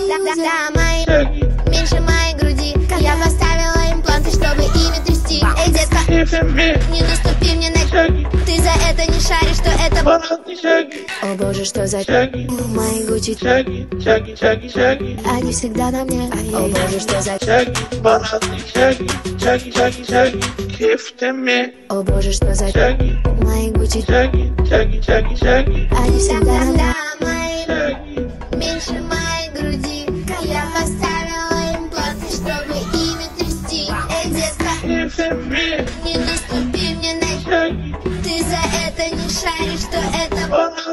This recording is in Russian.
Да, мои меньше моей груди. Я поставила импланты, чтобы ими трясти. Эй, детка, не наступи мне на ты за это не шаришь, что это. О боже, что за мои Гуччи, они всегда на мне. О боже, что за о боже, что за мои Гуччи, они всегда на мне. Меньше моей груди. Я поставила импланты, чтобы ими трясти. Эй, детка, не наступи мне на ты за это не шаришь, что это.